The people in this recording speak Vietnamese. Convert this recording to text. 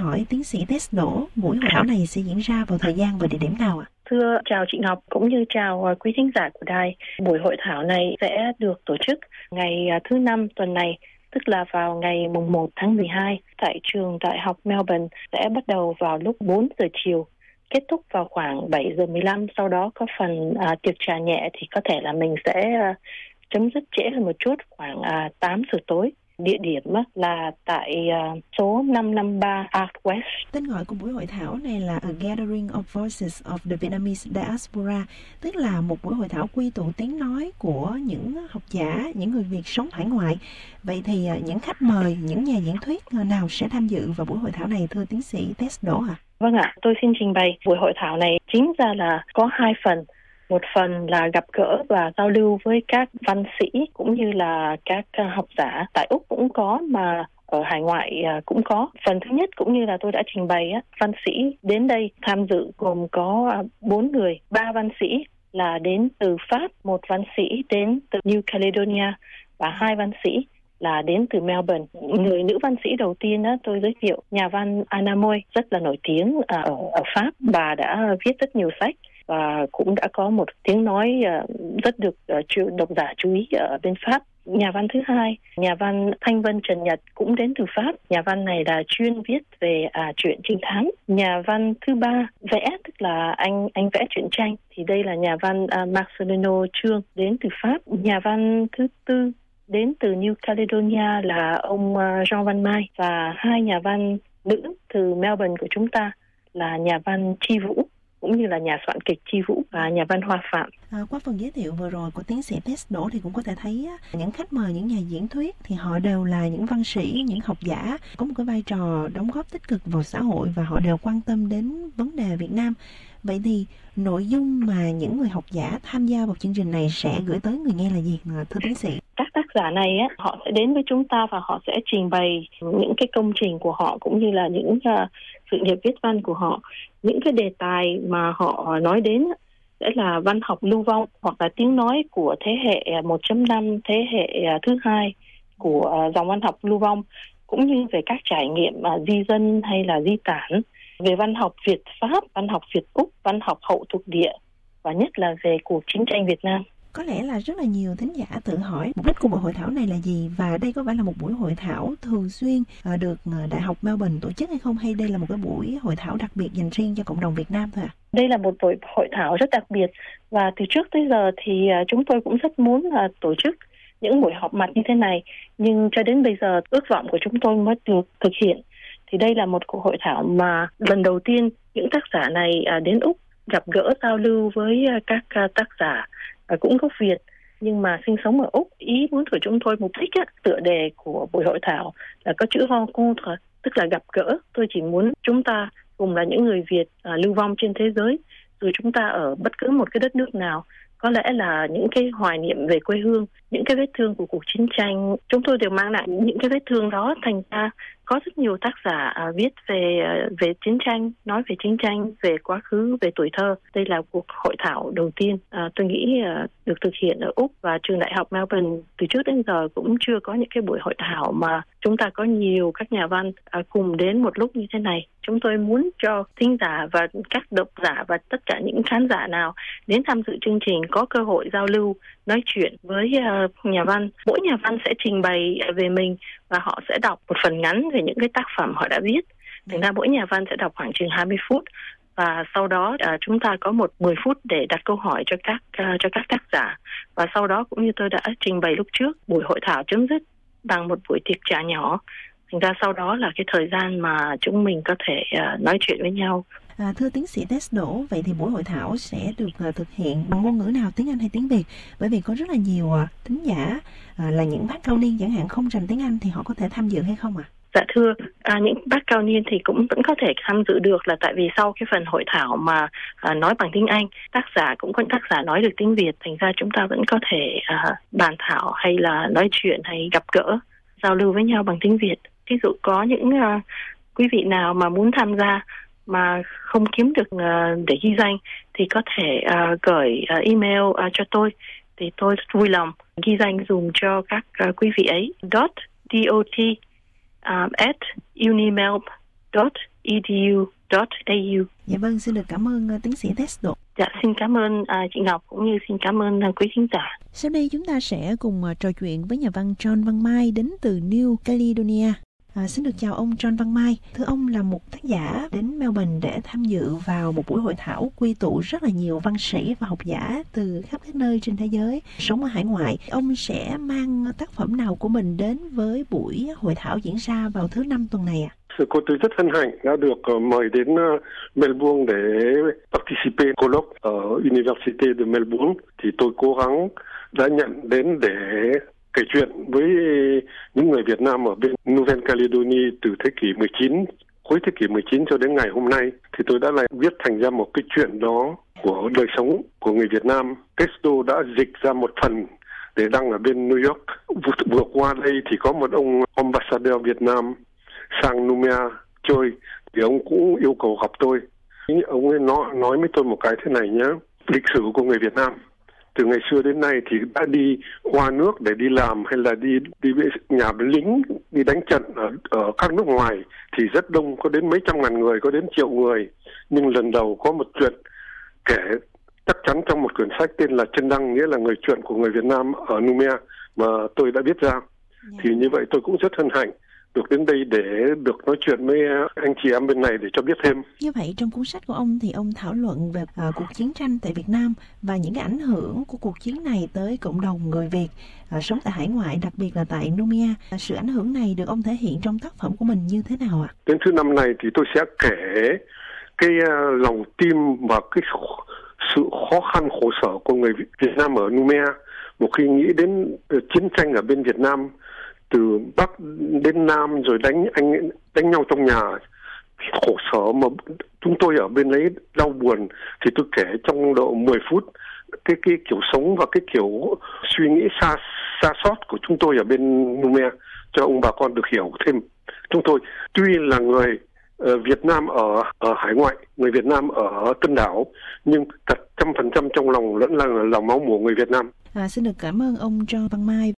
hỏi tiến sĩ Tess Đỗ, buổi hội thảo này sẽ diễn ra vào thời gian và địa điểm nào ạ? Thưa chào chị Ngọc cũng như chào quý thính giả của đài. Buổi hội thảo này sẽ được tổ chức ngày thứ Năm tuần này, tức là vào ngày mùng 1 tháng 12 tại trường Đại học Melbourne, sẽ bắt đầu vào lúc 4 giờ chiều, kết thúc vào khoảng 7 giờ 15. Sau đó có phần tiệc trà nhẹ thì có thể là mình sẽ chấm dứt trễ hơn một chút, khoảng 8 giờ tối. Địa điểm là tại số 553 Arc West. Tên gọi của buổi hội thảo này là A Gathering of Voices of the Vietnamese Diaspora, tức là một buổi hội thảo quy tụ tiếng nói của những học giả, những người Việt sống hải ngoại. Vậy thì những khách mời, những nhà diễn thuyết nào sẽ tham dự vào buổi hội thảo này, thưa tiến sĩ Tess Đỗ ạ? Vâng ạ, tôi xin trình bày. Buổi hội thảo này chính ra là có hai phần. Một phần là gặp gỡ và giao lưu với các văn sĩ cũng như là các học giả tại Úc cũng có, mà ở hải ngoại cũng có. Phần thứ nhất cũng như là tôi đã trình bày, văn sĩ đến đây tham dự gồm có 4 người, 3 văn sĩ là đến từ Pháp, 1 văn sĩ đến từ New Caledonia và 2 văn sĩ là đến từ Melbourne. Người nữ văn sĩ đầu tiên tôi giới thiệu, nhà văn Anna Moy, rất là nổi tiếng ở Pháp. Bà đã viết rất nhiều sách và cũng đã có một tiếng nói rất được độc giả chú ý ở bên Pháp. Nhà văn thứ hai, nhà văn Thanh Vân Trần Nhật cũng đến từ Pháp. Nhà văn này là chuyên viết về truyện trinh thám. Nhà văn thứ ba, vẽ, tức là anh vẽ truyện tranh, thì đây là nhà văn Marcelino Trương đến từ Pháp. Nhà văn thứ tư đến từ New Caledonia là ông Jean Văn Mai, và 2 nhà văn nữ từ Melbourne của chúng ta là nhà văn Chi Vũ cũng như là nhà soạn kịch Chi Vũ và nhà văn Hoa Phạm. Qua phần giới thiệu vừa rồi của tiến sĩ Tess Đỗ thì cũng có thể thấy những khách mời, những nhà diễn thuyết thì họ đều là những văn sĩ, những học giả có một cái vai trò đóng góp tích cực vào xã hội và họ đều quan tâm đến vấn đề Việt Nam. Vậy thì nội dung mà những người học giả tham gia vào chương trình này sẽ gửi tới người nghe là gì, thưa tiến sĩ? Các tác giả này họ sẽ đến với chúng ta và họ sẽ trình bày những cái công trình của họ cũng như là những sự nghiệp viết văn của họ. Những cái đề tài mà họ nói đến sẽ là văn học lưu vong hoặc là tiếng nói của thế hệ 1.5, thế hệ thứ hai của dòng văn học lưu vong, cũng như về các trải nghiệm di dân hay là di tản, về văn học Việt Pháp, văn học Việt Úc, văn học hậu thuộc địa và nhất là về cuộc chiến tranh Việt Nam. Có lẽ là rất là nhiều thính giả tự hỏi mục đích của buổi hội thảo này là gì, và đây có phải là một buổi hội thảo thường xuyên được Đại học Melbourne tổ chức hay không, hay đây là một cái buổi hội thảo đặc biệt dành riêng cho cộng đồng Việt Nam thôi ạ? Đây là một buổi hội thảo rất đặc biệt và từ trước tới giờ thì chúng tôi cũng rất muốn tổ chức những buổi họp mặt như thế này, nhưng cho đến bây giờ ước vọng của chúng tôi mới được thực hiện. Thì đây là một cuộc hội thảo mà lần đầu tiên những tác giả này đến Úc gặp gỡ giao lưu với các tác giả cũng gốc Việt nhưng mà sinh sống ở Úc. Ý muốn của chúng tôi, mục đích tựa đề của buổi hội thảo là có chữ rencontre, tức là gặp gỡ. Tôi chỉ muốn chúng ta cùng là những người Việt lưu vong trên thế giới, dù chúng ta ở bất cứ một cái đất nước nào, có lẽ là những cái hoài niệm về quê hương, những cái vết thương của cuộc chiến tranh, chúng tôi đều mang lại những cái vết thương đó. Thành ra có rất nhiều tác giả viết về chiến tranh, nói về chiến tranh, về quá khứ, về tuổi thơ. Đây là cuộc hội thảo đầu tiên tôi nghĩ được thực hiện ở Úc, và trường Đại học Melbourne từ trước đến giờ cũng chưa có những cái buổi hội thảo mà chúng ta có nhiều các nhà văn cùng đến một lúc như thế này. Chúng tôi muốn cho thính giả và các độc giả và tất cả những khán giả nào đến tham dự chương trình có cơ hội giao lưu, nói chuyện với nhà văn. Mỗi nhà văn sẽ trình bày về mình và họ sẽ đọc một phần ngắn về những cái tác phẩm họ đã viết. Thành ra mỗi nhà văn sẽ đọc khoảng chừng 20 phút và sau đó chúng ta có 10 phút để đặt câu hỏi cho các tác giả. Và sau đó cũng như tôi đã trình bày lúc trước, buổi hội thảo chấm dứt bằng một buổi tiệc trà nhỏ. Thành ra sau đó là cái thời gian mà chúng mình có thể nói chuyện với nhau. Thưa tiến sĩ Tess Đỗ, vậy thì buổi hội thảo sẽ được thực hiện bằng ngôn ngữ nào, tiếng Anh hay tiếng Việt? Bởi vì có rất là nhiều thính giả là những bác cao niên chẳng hạn không rành tiếng Anh thì họ có thể tham dự hay không ạ? Dạ thưa, những bác cao niên thì cũng vẫn có thể tham dự được, là tại vì sau cái phần hội thảo mà nói bằng tiếng Anh, tác giả cũng có tác giả nói được tiếng Việt, thành ra chúng ta vẫn có thể bàn thảo hay là nói chuyện hay gặp gỡ, giao lưu với nhau bằng tiếng Việt. Ví dụ có những quý vị nào mà muốn tham gia mà không kiếm được để ghi danh thì có thể gửi email cho tôi, thì tôi vui lòng ghi danh dùng cho các quý vị ấy. dot at unimelb stanford.edu.au. Dạ vâng, xin được cảm ơn tiến sĩ Tesdo. Dạ, xin cảm ơn chị Ngọc cũng như xin cảm ơn quý khán giả. Sau đây chúng ta sẽ cùng trò chuyện với nhà văn John Văn Mai đến từ New Caledonia. Xin được chào ông John Văn Mai. Thưa ông là một tác giả đến Melbourne để tham dự vào một buổi hội thảo quy tụ rất là nhiều văn sĩ và học giả từ khắp các nơi trên thế giới sống ở hải ngoại. Ông sẽ mang tác phẩm nào của mình đến với buổi hội thảo diễn ra vào thứ Năm tuần này ạ? Tôi rất hân hạnh đã được mời đến Melbourne để participate colloque ở University de Melbourne. Thì tôi cố gắng đã nhận đến để kể chuyện với những người Việt Nam ở bên Nouvelle Calédonie từ thế kỷ 19, cuối thế kỷ 19 cho đến ngày hôm nay. Thì tôi đã lại viết thành ra một cái chuyện đó của đời sống của người Việt Nam. Texto đã dịch ra một phần để đăng ở bên New York. Vừa qua đây thì có một ông ambassador Việt Nam sang Numea chơi thì ông cũng yêu cầu gặp tôi. Ông ấy nói với tôi một cái thế này nhé. Lịch sử của người Việt Nam từ ngày xưa đến nay thì đã đi qua nước để đi làm hay là đi nhà lính đi đánh trận ở các nước ngoài thì rất đông, có đến mấy trăm ngàn người, có đến triệu người. Nhưng lần đầu có một chuyện kể chắc chắn trong một quyển sách tên là Chân Đăng, nghĩa là người chuyện của người Việt Nam ở Numea mà tôi đã viết ra. Thì như vậy tôi cũng rất hân hạnh được đến đây để được nói chuyện với anh chị em bên này để cho biết thêm. Như vậy trong cuốn sách của ông thì ông thảo luận về cuộc chiến tranh tại Việt Nam và những cái ảnh hưởng của cuộc chiến này tới cộng đồng người Việt sống tại hải ngoại, đặc biệt là tại Numea. Sự ảnh hưởng này được ông thể hiện trong tác phẩm của mình như thế nào ạ? Đến thứ Năm này thì tôi sẽ kể cái lòng tim và cái sự khó khăn khổ sở của người Việt Nam ở Numea. Một khi nghĩ đến chiến tranh ở bên Việt Nam từ Bắc đến Nam rồi đánh nhau trong nhà, khổ sở mà chúng tôi ở bên đấy đau buồn, thì tôi kể trong độ 10 phút cái kiểu sống và cái kiểu suy nghĩ xa xót của chúng tôi ở bên Numea cho ông bà con được hiểu thêm. Chúng tôi tuy là người Việt Nam ở hải ngoại, người Việt Nam ở Tân Đảo, nhưng thật 100% trong lòng vẫn là máu mủ người Việt Nam. Xin được cảm ơn ông John Văn Mai.